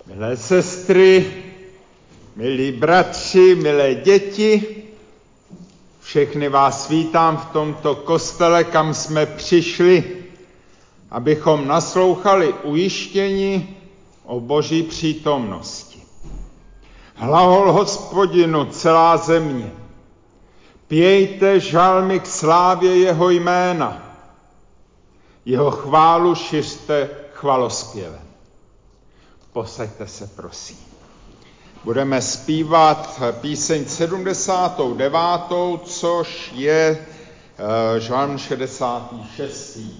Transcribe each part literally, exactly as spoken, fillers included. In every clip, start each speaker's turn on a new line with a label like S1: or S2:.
S1: Milé sestry, milí bratři, milé děti, všechny vás vítám v tomto kostele, kam jsme přišli, abychom naslouchali ujištění o Boží přítomnosti. Hlahol Hospodinu celá země, pějte žalmy k slávě jeho jména, jeho chválu šiřte chvalospěvem. Posaďte se, prosím. Budeme zpívat píseň sedmdesátou devátou, což je uh, žalm šedesátý šestý.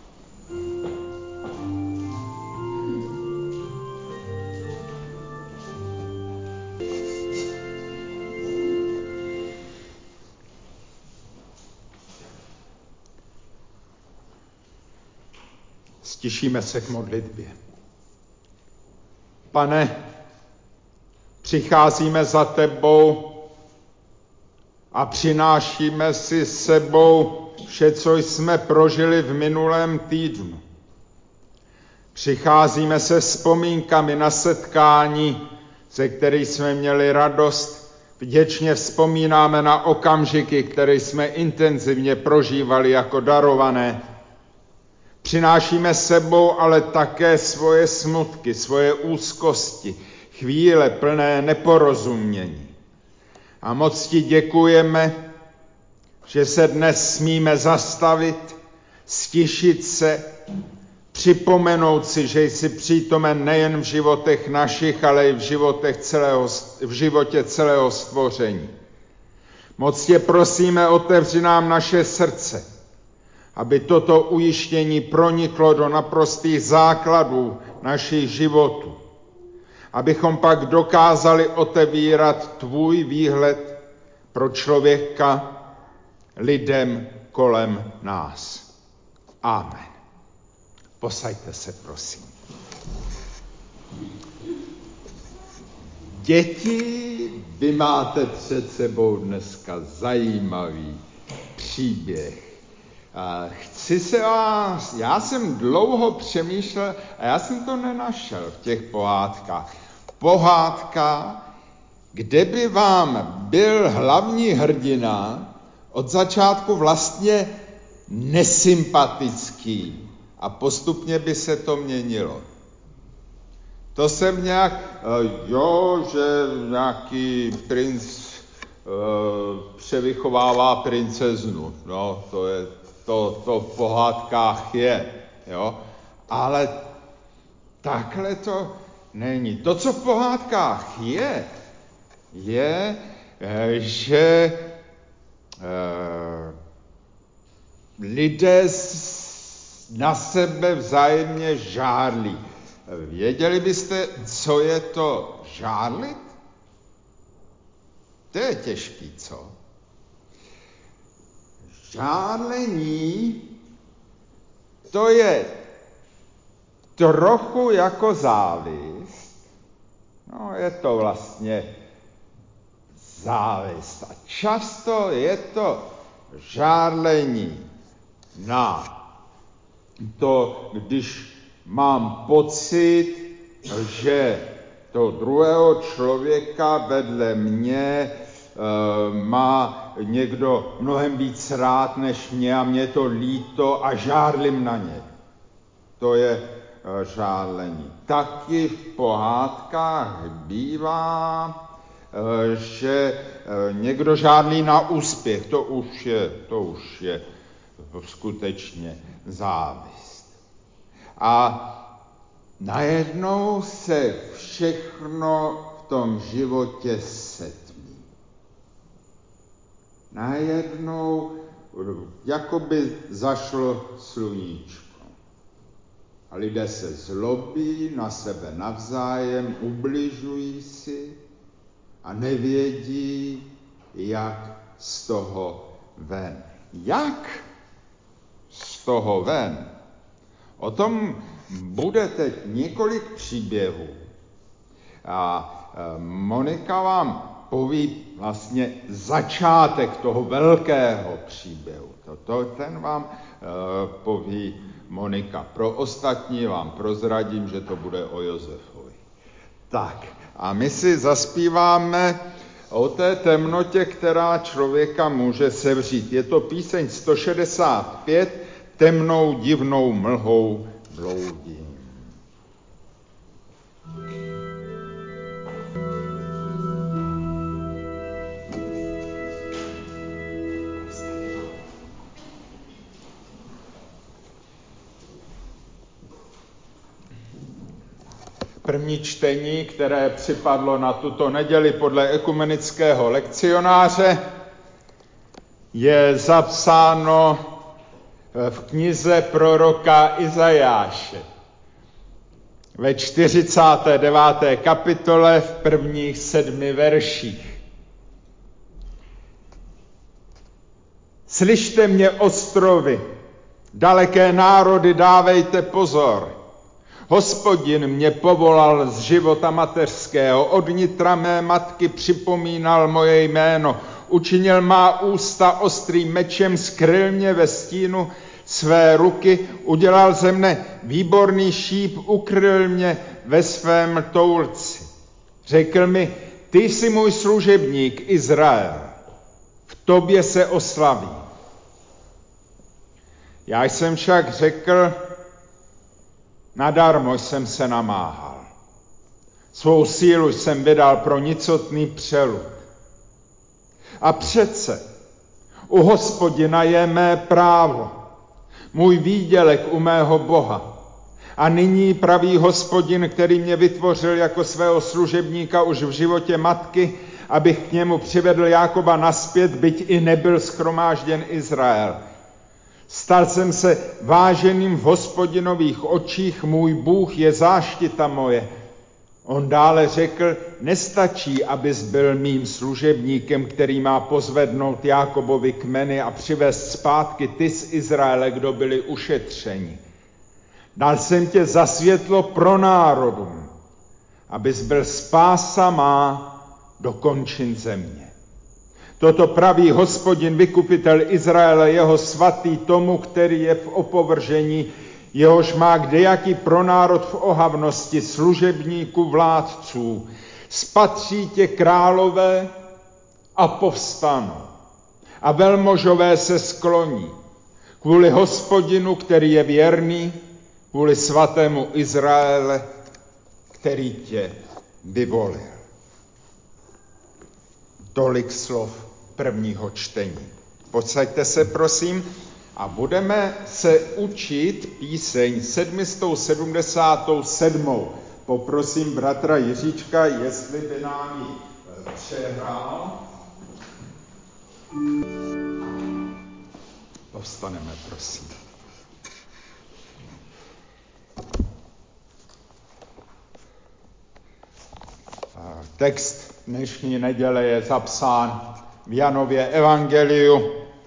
S1: Stišíme se k modlitbě. Pane, přicházíme za tebou a přinášíme si s sebou vše, co jsme prožili v minulém týdnu. Přicházíme se vzpomínkami na setkání, ze kterých jsme měli radost. Vděčně vzpomínáme na okamžiky, které jsme intenzivně prožívali jako darované. Přinášíme s sebou ale také svoje smutky, svoje úzkosti, chvíle plné neporozumění. A moc ti děkujeme, že se dnes smíme zastavit, stišit se, připomenout si, že jsi přítomen nejen v životech našich, ale i v, životech celého, v životě celého stvoření. Moc tě prosíme, otevři nám naše srdce, aby toto ujištění proniklo do naprostých základů našich životů. Abychom pak dokázali otevírat tvůj výhled pro člověka, lidem kolem nás. Amen. Posaďte se, prosím. Děti, vy máte před sebou dneska zajímavý příběh. Chci se vás, já jsem dlouho přemýšlel a já jsem to nenašel v těch pohádkách. Pohádka, kde by vám byl hlavní hrdina od začátku vlastně nesympatický a postupně by se to měnilo. To jsem nějak, jo, že nějaký princ převychovává princeznu, no to je To, to v pohádkách je, jo, ale takhle to není. To, co v pohádkách je, je, že eh, lidé na sebe vzájemně žárlí. Věděli byste, co je to žárlit? To je těžký, co? Žárlení, to je trochu jako závist. No, je to vlastně závist. A často je to žárlení na to, když mám pocit, že to druhého člověka vedle mě má někdo mnohem víc rád než mě a mě to líto a žárlím na ně. To je žárlení. Taky v pohádkách bývá, že někdo žárlí na úspěch. To už je, to už je skutečně závist. A najednou se všechno v tom životě setmí. Najednou jakoby zašlo sluníčko. A lidé se zlobí na sebe navzájem, ubližují si a nevědí, jak z toho ven. Jak z toho ven? O tom bude teď několik příběhů. A Monika vám poví vlastně začátek toho velkého příběhu. To, to, ten vám uh, poví Monika. Pro ostatní vám prozradím, že to bude o Josefovi. Tak, a my si zaspíváme o té temnotě, která člověka může sevřít. Je to píseň sto šedesát pět, Temnou divnou mlhou bloudím. První čtení, které připadlo na tuto neděli podle ekumenického lekcionáře, je zapsáno v knize proroka Izajáše ve čtyřicáté deváté kapitole v prvních sedmi verších. Slyšte mě, ostrovy, daleké národy, dávejte pozor. Hospodin mě povolal z života mateřského, od nitra mé matky připomínal moje jméno, učinil má ústa ostrým mečem, skryl mě ve stínu své ruky, udělal ze mne výborný šíp, ukryl mě ve svém toulci. Řekl mi, ty jsi můj služebník Izrael, v tobě se oslaví. Já jsem však řekl, nadarmo jsem se namáhal. Svou sílu jsem vydal pro nicotný přelud. A přece u Hospodina je mé právo, můj výdělek u mého Boha. A nyní pravý Hospodin, který mě vytvořil jako svého služebníka už v životě matky, abych k němu přivedl Jákoba naspět, byť i nebyl shromážděn Izrael. Stal jsem se váženým v Hospodinových očích, můj Bůh je záštita moje. On dále řekl, nestačí, abys byl mým služebníkem, který má pozvednout Jákobovi kmeny a přivést zpátky ty z Izraele, kdo byli ušetřeni. Dal jsem tě za světlo pro národům, abys byl spása má do končin země. Toto praví Hospodin, vykupitel Izraele, jeho svatý, tomu, který je v opovržení, jehož má kdejaký pronárod v ohavnosti, služebníků vládců. Spatří tě králové a povstanou. A velmožové se skloní. Kvůli Hospodinu, který je věrný, kvůli svatému Izraele, který tě vyvolil. Tolik slov prvního čtení. Posaďte se, prosím, a budeme se učit píseň sedm sedmdesát sedm. Poprosím bratra Jiříčka, jestli by nám ji přehrál. Povstaneme, prosím. Text dnešní neděle je zapsán v Janově evangeliu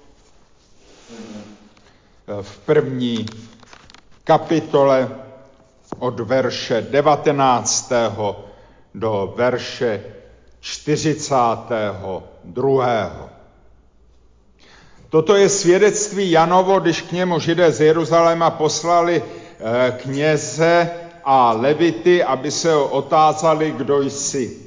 S1: v první kapitole od verše devatenáctého do verše čtyřicátého druhého. Toto je svědectví Janovo, když k němu Židé z Jeruzaléma poslali kněze a levity, aby se ho otázali, kdo jsi.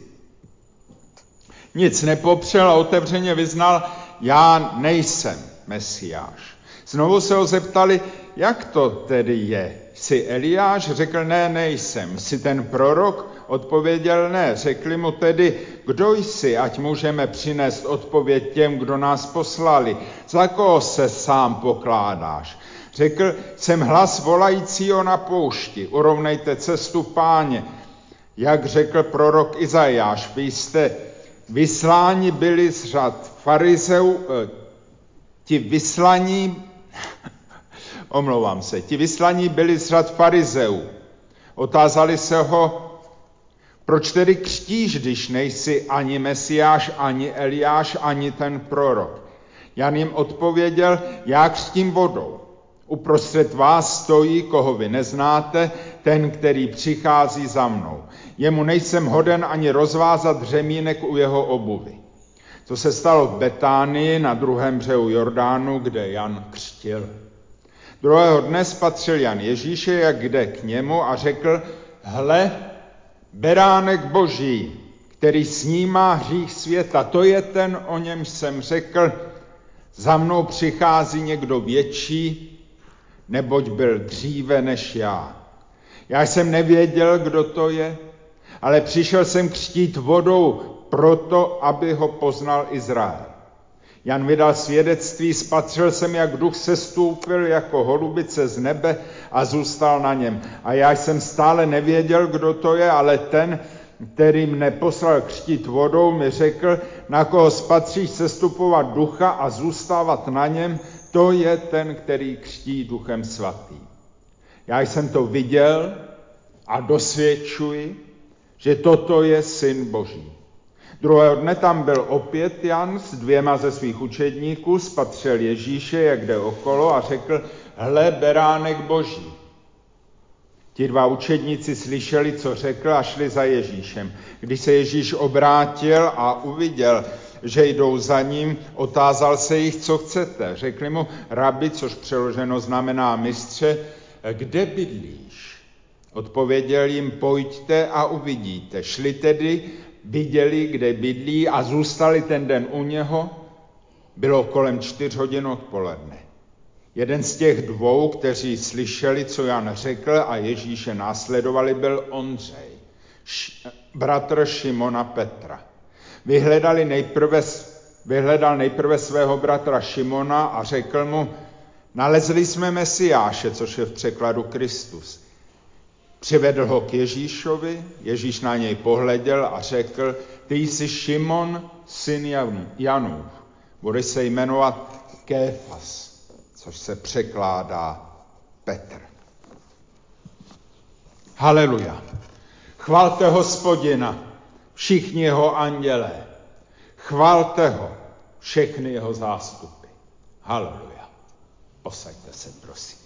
S1: Nic nepopřel a otevřeně vyznal, já nejsem Mesiáš. Znovu se ho zeptali, jak to tedy je? Jsi Eliáš? Řekl, ne, nejsem. Jsi ten prorok? Odpověděl, ne. Řekli mu tedy, kdo jsi, ať můžeme přinést odpověď těm, kdo nás poslali. Za koho se sám pokládáš? Řekl, jsem hlas volajícího na poušti, urovnejte cestu Páně. Jak řekl prorok Izajáš, vy jste vysláni byli z řad farizeů, ti vyslaní, omlouvám se, ti vyslaní byli z řad farizeů. Otázali se ho, proč tedy křtíš, když nejsi ani Mesiáš, ani Eliáš, ani ten prorok? Jan jim odpověděl, já křtím vodou. Uprostřed vás stojí, koho vy neznáte, ten, který přichází za mnou. Jemu nejsem hoden ani rozvázat řemínek u jeho obuvy. To se stalo v Betánii na druhém břehu Jordánu, kde Jan křtil. Druhého dne spatřil Jan Ježíše, jak jde k němu a řekl, hle, beránek Boží, který snímá hřích světa, to je ten, o němž jsem řekl, za mnou přichází někdo větší, neboť byl dříve než já. Já jsem nevěděl, kdo to je, ale přišel jsem křtít vodou proto, aby ho poznal Izrael. Jan vydal svědectví, spatřil jsem, jak duch sestoupil jako holubice z nebe a zůstal na něm. A já jsem stále nevěděl, kdo to je, ale ten, který mne poslal křtít vodou, mi řekl, na koho spatříš sestupovat ducha a zůstávat na něm, to je ten, který křtí duchem svatým. Já jsem to viděl a dosvědčuji, že toto je Syn Boží. Druhého dne tam byl opět Jan s dvěma ze svých učedníků, spatřil Ježíše, jak jde okolo a řekl, hle, beránek Boží. Ti dva učedníci slyšeli, co řekl a šli za Ježíšem. Když se Ježíš obrátil a uviděl, že jdou za ním, otázal se jich, co chcete. Řekli mu, rabi, což přeloženo znamená mistře, kde bydlíš? Odpověděl jim, pojďte a uvidíte. Šli tedy, viděli, kde bydlí a zůstali ten den u něho. Bylo kolem čtyř hodin odpoledne. Jeden z těch dvou, kteří slyšeli, co Jan řekl a Ježíše následovali, byl Ondřej, bratr Šimona Petra. Vyhledali nejprve, vyhledal nejprve svého bratra Šimona a řekl mu, nalezli jsme Mesiáše, což je v překladu Kristus. Přivedl ho k Ježíšovi, Ježíš na něj pohleděl a řekl, ty jsi Šimon, syn Janův, budeš se jmenovat Kéfas, což se překládá Petr. Haleluja. Chvalte Hospodina, všichni jeho andělé. Chvalte ho, všechny jeho zástupy. Haleluja. Posaďte se, prosím.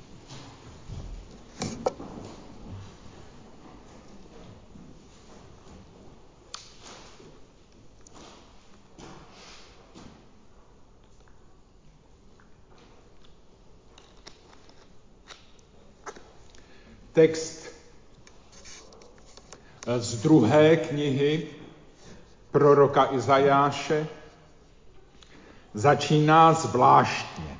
S1: Text z druhé knihy proroka Izajáše začíná zvláštně.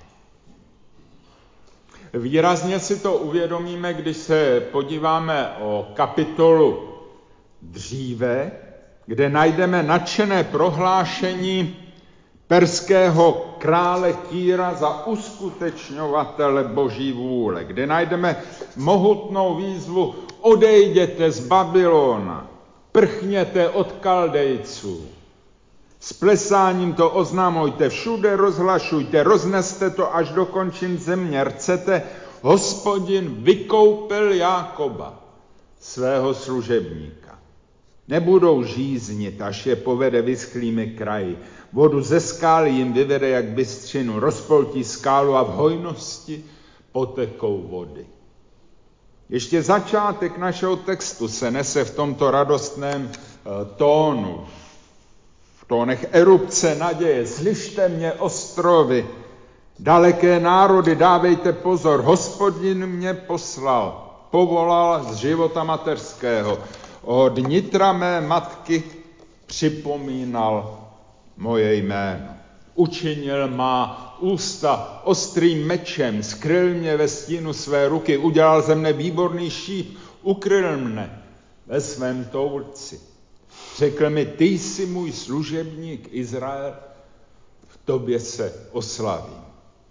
S1: Výrazně si to uvědomíme, když se podíváme o kapitolu dříve, kde najdeme nadšené prohlášení perského krále Kýra za uskutečňovatele Boží vůle, kde najdeme mohutnou výzvu odejděte z Babylona, prchněte od Kaldejců. S plesáním to oznamujte, všude rozhlašujte, rozneste to až do končin země, rcete, Hospodin vykoupil Jákoba, svého služebníka. Nebudou žíznit, až je povede vyschlými kraji. Vodu ze skály jim vyvede jak bystřinu, rozpoltí skálu a v hojnosti potekou vody. Ještě začátek našeho textu se nese v tomto radostném tónu, v tónech erupce naděje. Slyšte mě, ostrovy, daleké národy, dávejte pozor, Hospodin mě poslal, povolal z života mateřského. Od nitra mé matky připomínal moje jméno. Učinil má ústa ostrým mečem, skryl mě ve stínu své ruky, udělal ze mne výborný šíp, ukryl mne ve svém toulci. Řekl mi, ty jsi můj služebník Izrael, v tobě se oslavím.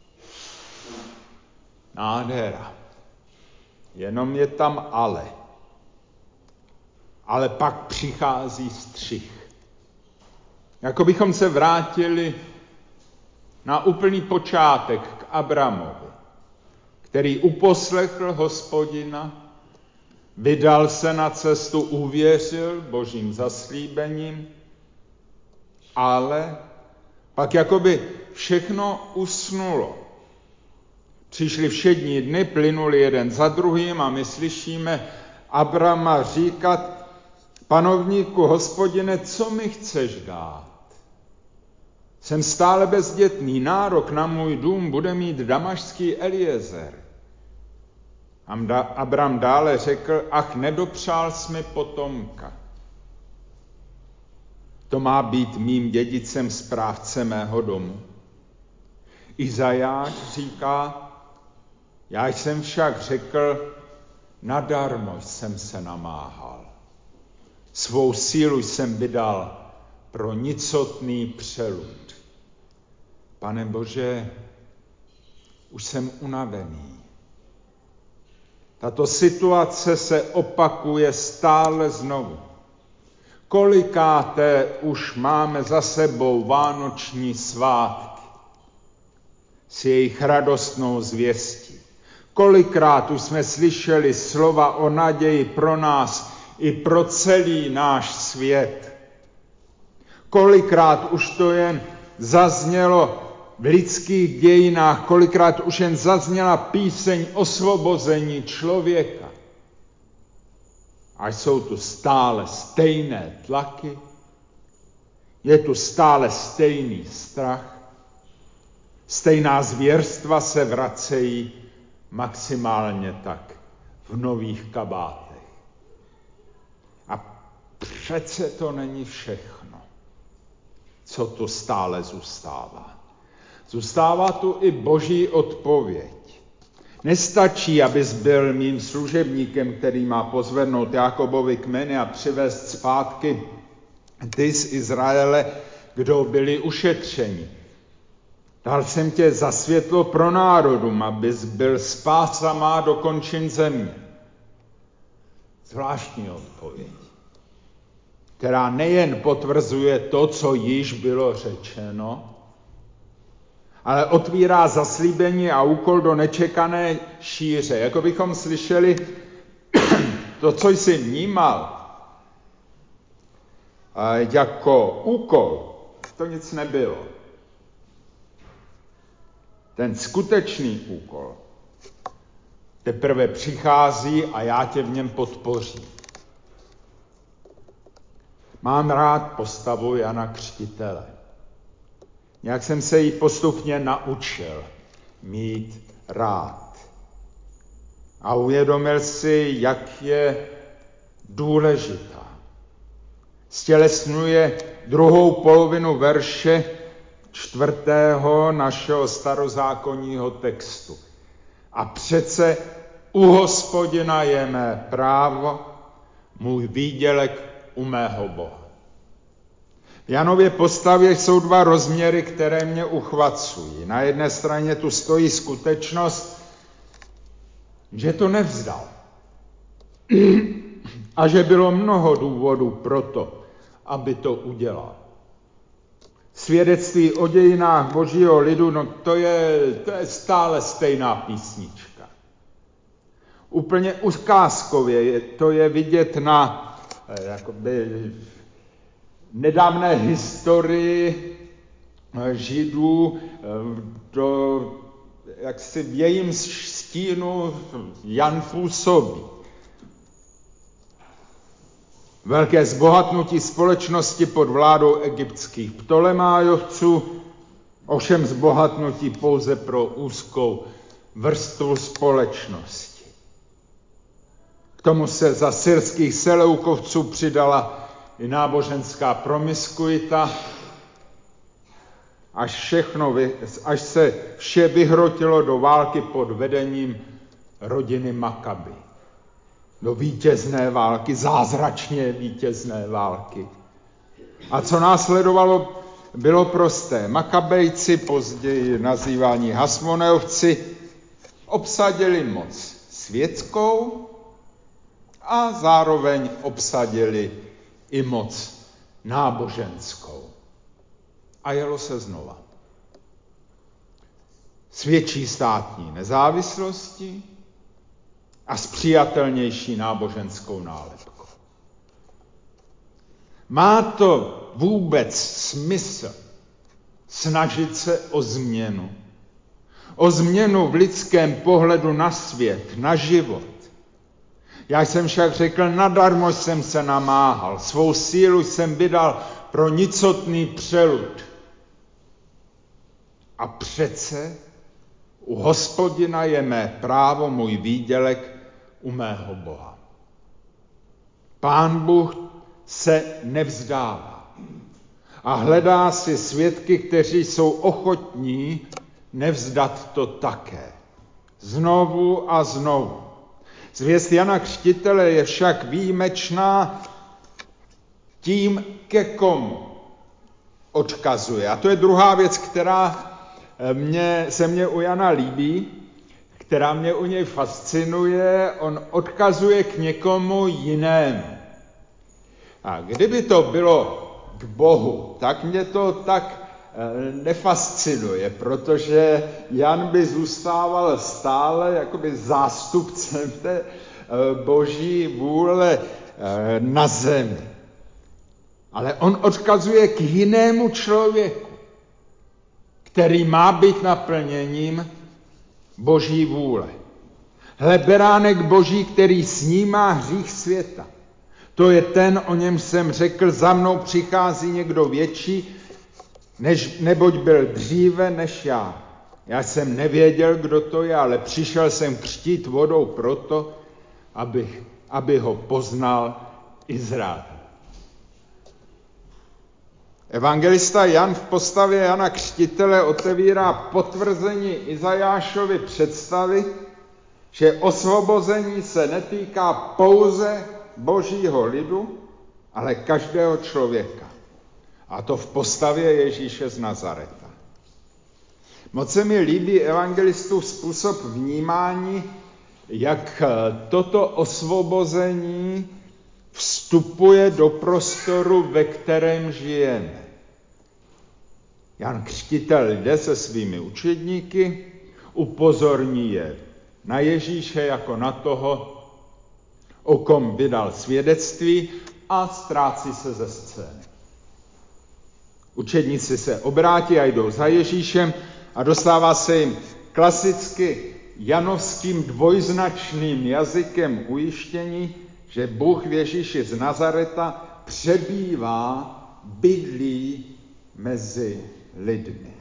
S1: Nádhera. Jenom je tam ale. Ale pak přichází střih. Jako bychom se vrátili na úplný počátek k Abramovi, který uposlechl Hospodina, vydal se na cestu, uvěřil Božím zaslíbením, ale pak jakoby všechno usnulo. Přišly všední dny, plynuli jeden za druhým a my slyšíme Abrama říkat, panovníku, Hospodine, co mi chceš dát? Jsem stále bezdětný, nárok na můj dům bude mít damašský Eliezer. Abram dále řekl, ach, nedopřál jsi mi potomka. To má být mým dědicem, správce mého domu. Izajáš říká, já jsem však řekl, nadarmo jsem se namáhal. Svou sílu jsem vydal pro nicotný přelud. Pane Bože, už jsem unavený. Tato situace se opakuje stále znovu. Kolikáté už máme za sebou vánoční svátky s jejich radostnou zvěstí. Kolikrát už jsme slyšeli slova o naději pro nás i pro celý náš svět. Kolikrát už to jen zaznělo v lidských dějinách, kolikrát už jen zazněla píseň osvobození člověka. A jsou tu stále stejné tlaky, je tu stále stejný strach, stejná zvěrstva se vracejí maximálně tak v nových kabátech. A přece to není všechno, co tu stále zůstává. Zůstává tu i Boží odpověď. Nestačí, abys byl mým služebníkem, který má pozvednout Jákobovi kmeny a přivést zpátky ty z Izraele, kdo byli ušetřeni. Dal jsem tě za světlo pro národům, abys byl spása má do končin země. Zvláštní odpověď, která nejen potvrzuje to, co již bylo řečeno, ale otvírá zaslíbení a úkol do nečekané šíře. Jako bychom slyšeli, to, co jsi vnímal jako úkol, to nic nebylo. Ten skutečný úkol teprve přichází a já tě v něm podpořím. Mám rád postavu Jana Křtitele. Nějak jsem se jí postupně naučil mít rád. A uvědomil si, jak je důležitá. Stělesňuje druhou polovinu verše čtvrtého našeho starozákonního textu. A přece u Hospodina je mé právo, můj výdělek u mého Boha. V Janově postavě jsou dva rozměry, které mě uchvacují. Na jedné straně tu stojí skutečnost, že to nevzdal. A že bylo mnoho důvodů pro to, aby to udělal. Svědectví o dějinách Božího lidu, no to je, to je stále stejná písnička. Úplně ukázkově je, to je vidět na jakoby, nedávné historii Židů, do, jak si v jejím stínu Jan působí. Velké zbohatnutí společnosti pod vládou egyptských Ptolemájovců, ovšem zbohatnutí pouze pro úzkou vrstvu společnosti. K tomu se za syrských Seleukovců přidala i náboženská promiskuita, až, všechno, až se vše vyhrotilo do války pod vedením rodiny Makabi. Do vítězné války, zázračně vítězné války. A co následovalo, bylo prosté. Makabejci, později nazývaní Hasmoneovci, obsadili moc světskou a zároveň obsadili i moc náboženskou. A jelo se znova. S větší státní nezávislostí a s přijatelnější náboženskou nálepkou. Má to vůbec smysl snažit se o změnu? O změnu v lidském pohledu na svět, na život. Já jsem však řekl, nadarmo jsem se namáhal, svou sílu jsem vydal pro nicotný přelud. A přece u Hospodina je mé právo, můj výdělek u mého Boha. Pán Bůh se nevzdává a hledá si svědky, kteří jsou ochotní nevzdat to také. Znovu a znovu. Zvěst Jana Křtitele je však výjimečná tím, ke komu odkazuje. A to je druhá věc, která mě, se mě u Jana líbí, která mě u něj fascinuje. On odkazuje k někomu jinému. A kdyby to bylo k Bohu, tak mě to tak nefascinuje, protože Jan by zůstával stále jakoby zástupcem té boží vůle na zemi. Ale on odkazuje k jinému člověku, který má být naplněním boží vůle. Hle, beránek boží, který snímá hřích světa. To je ten, o něm jsem řekl, za mnou přichází někdo větší, než, neboť byl dříve než já. Já jsem nevěděl, kdo to je, ale přišel jsem křtít vodou proto, aby, aby ho poznal Izrael. Evangelista Jan v postavě Jana Křtitele otevírá potvrzení Izajášovy představy, že osvobození se netýká pouze božího lidu, ale každého člověka. A to v postavě Ježíše z Nazareta. Moc se mi líbí evangelistův způsob vnímání, jak toto osvobození vstupuje do prostoru, ve kterém žijeme. Jan Křtitel jde se svými učedníky, upozorní je na Ježíše jako na toho, o kom vydal svědectví, a ztrácí se ze scény. Učedníci se obrátí a jdou za Ježíšem a dostává se jim klasicky janovským dvojznačným jazykem ujištění, že Bůh v Ježíši z Nazareta přebývá, bydlí mezi lidmi.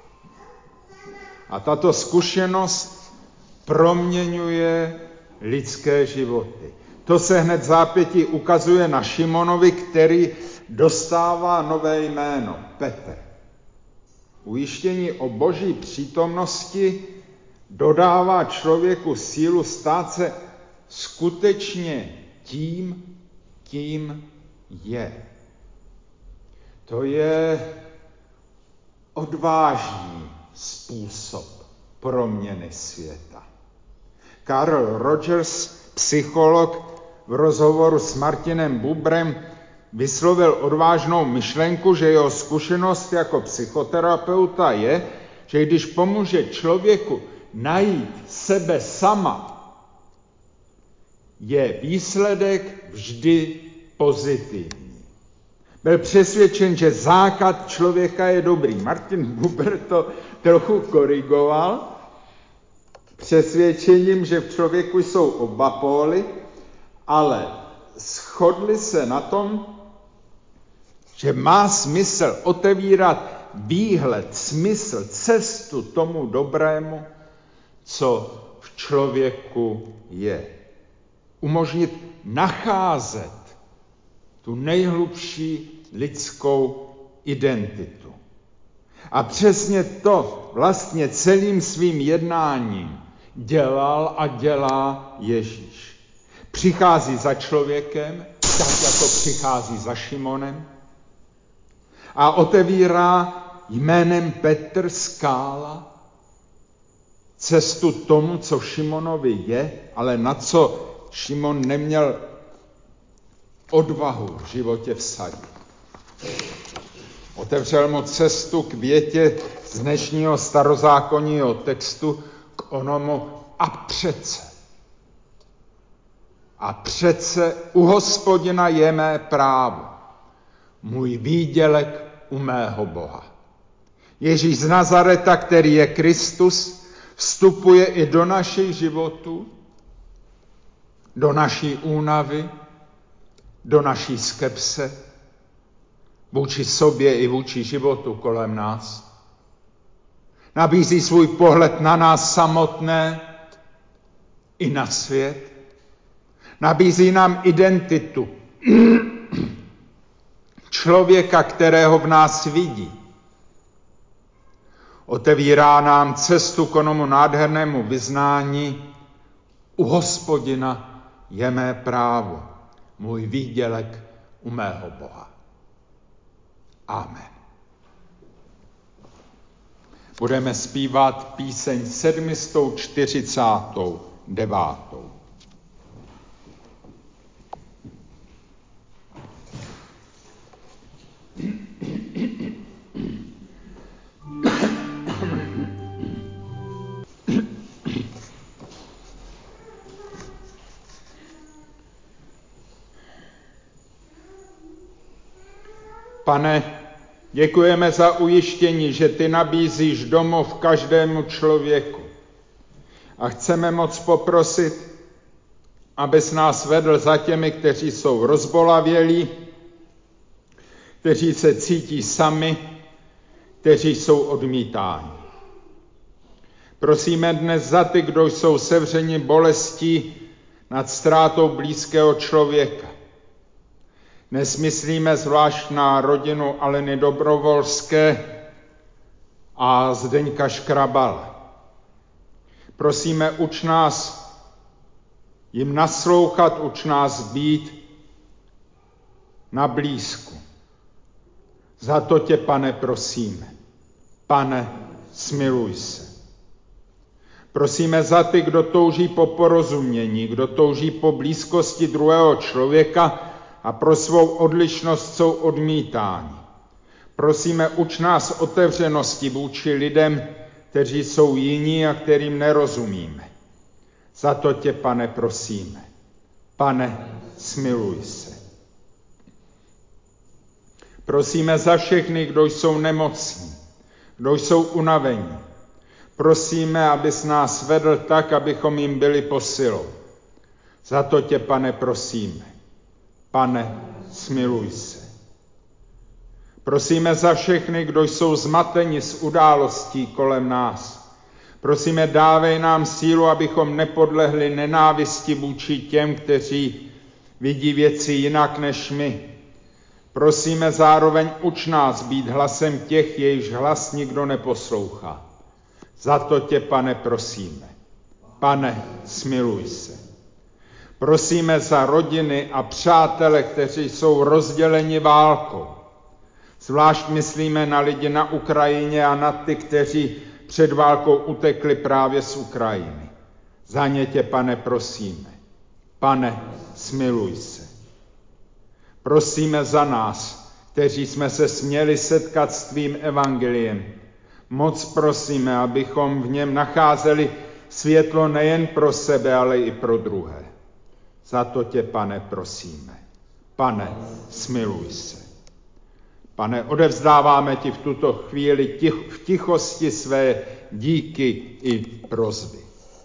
S1: A tato zkušenost proměňuje lidské životy. To se hned zápětí ukazuje na Šimonovi, který dostává nové jméno, Petr. Ujištění o boží přítomnosti dodává člověku sílu stát se skutečně tím, kým je. To je odvážný způsob proměny světa. Carl Rogers, psycholog, v rozhovoru s Martinem Buberem vyslovil odvážnou myšlenku, že jeho zkušenost jako psychoterapeuta je, že když pomůže člověku najít sebe sama, je výsledek vždy pozitivní. Byl přesvědčen, že základ člověka je dobrý. Martin Buber to trochu korigoval přesvědčením, že v člověku jsou oba póly, ale shodli se na tom, že má smysl otevírat výhled, smysl, cestu tomu dobrému, co v člověku je. Umožnit nacházet tu nejhlubší lidskou identitu. A přesně to vlastně celým svým jednáním dělal a dělá Ježíš. Přichází za člověkem, tak jako přichází za Šimonem, a otevírá jménem Petr, skála, cestu tomu, co Šimonovi je, ale na co Šimon neměl odvahu v životě vsadit. Otevřel mu cestu k větě z dnešního starozákonního textu, k onomu a přece. A přece u Hospodina je mé právo, můj výdělek u mého Boha. Ježíš z Nazareta, který je Kristus, vstupuje i do našich životů, do naší únavy, do naší skepse, vůči sobě i vůči životu kolem nás. Nabízí svůj pohled na nás samotné i na svět Nabízí nám identitu člověka, kterého v nás vidí. Otevírá nám cestu k onomu nádhernému vyznání: u Hospodina je mé právo, můj výdělek u mého Boha. Amen. Budeme zpívat píseň sedm set čtyřicet devět. Pane, děkujeme za ujištění, že ty nabízíš domov každému člověku. A chceme moc poprosit, abys nás vedl za těmi, kteří jsou rozbolavělí, kteří se cítí sami, kteří jsou odmítáni. Prosíme dnes za ty, kdo jsou sevřeni bolestí nad ztrátou blízkého člověka. Dnes myslíme zvlášť na rodinu Aleny Dobrovolské a Zdeňka Škrabala. Prosíme, uč nás jim naslouchat, uč nás být na blízku. Za to tě, Pane, prosíme. Pane, smiluj se. Prosíme za ty, kdo touží po porozumění, kdo touží po blízkosti druhého člověka a pro svou odlišnost jsou odmítáni. Prosíme, uč nás otevřenosti vůči lidem, kteří jsou jiní a kterým nerozumíme. Za to tě, Pane, prosíme. Pane, smiluj se. Prosíme za všechny, kdo jsou nemocní, kdo jsou unavení. Prosíme, abys nás vedl tak, abychom jim byli posilou. Za to tě, Pane, prosíme. Pane, smiluj se. Prosíme za všechny, kdo jsou zmateni z událostí kolem nás. Prosíme, dávej nám sílu, abychom nepodlehli nenávisti vůči těm, kteří vidí věci jinak než my. Prosíme zároveň, uč nás být hlasem těch, jejichž hlas nikdo neposlouchá. Za to tě, Pane, prosíme. Pane, smiluj se. Prosíme za rodiny a přátele, kteří jsou rozděleni válkou. Zvlášť myslíme na lidi na Ukrajině a na ty, kteří před válkou utekli právě z Ukrajiny. Za ně tě, Pane, prosíme. Pane, smiluj se. Prosíme za nás, kteří jsme se směli setkat s tvým evangeliem. Moc prosíme, abychom v něm nacházeli světlo nejen pro sebe, ale i pro druhé. Za to tě, Pane, prosíme. Pane, smiluj se. Pane, odevzdáváme ti v tuto chvíli tich, v tichosti své díky i prosby.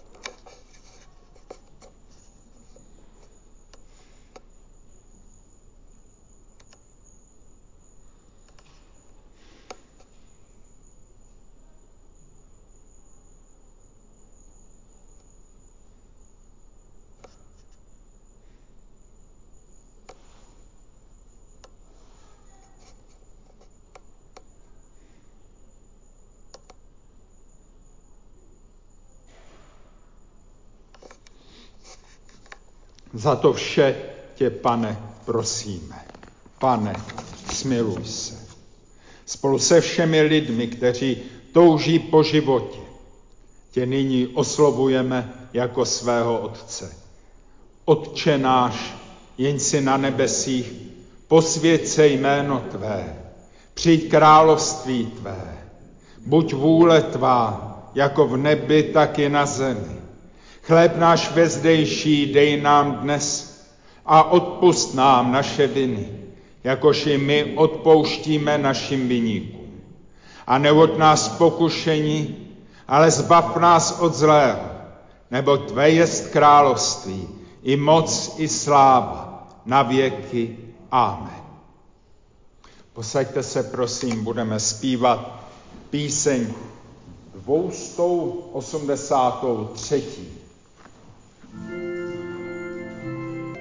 S1: Za to vše tě, Pane, prosíme. Pane, smiluj se. Spolu se všemi lidmi, kteří touží po životě, tě nyní oslovujeme jako svého Otce. Otče náš, jenž jsi na nebesích, posvěť se jméno tvé, přijď království tvé, buď vůle tvá, jako v nebi, tak i na zemi. Chléb náš vezdejší dej nám dnes a odpusť nám naše viny, jakož i my odpouštíme našim viníkům. A nevoď nás pokušení, ale zbav nás od zlého, nebo tvé jest království, i moc, i sláva, na věky. Amen. Posaďte se, prosím, budeme zpívat píseň dvě osmdesát tři.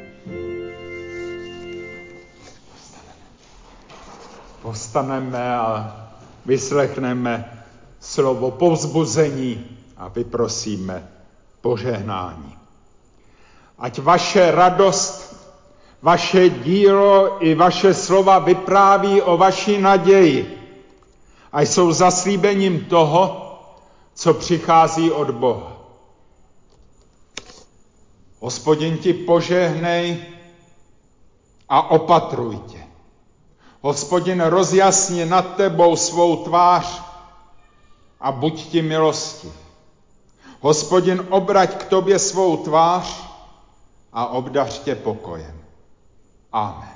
S1: Postaneme a vyslechneme slovo povzbuzení a vyprosíme požehnání. Ať vaše radost, vaše dílo i vaše slova vypráví o vaší naději a jsou zaslíbením toho, co přichází od Boha. Hospodin ti požehnej a opatruj tě. Hospodin rozjasni nad tebou svou tvář a buď ti milostiv. Hospodin obrať k tobě svou tvář a obdař tě pokojem. Amen.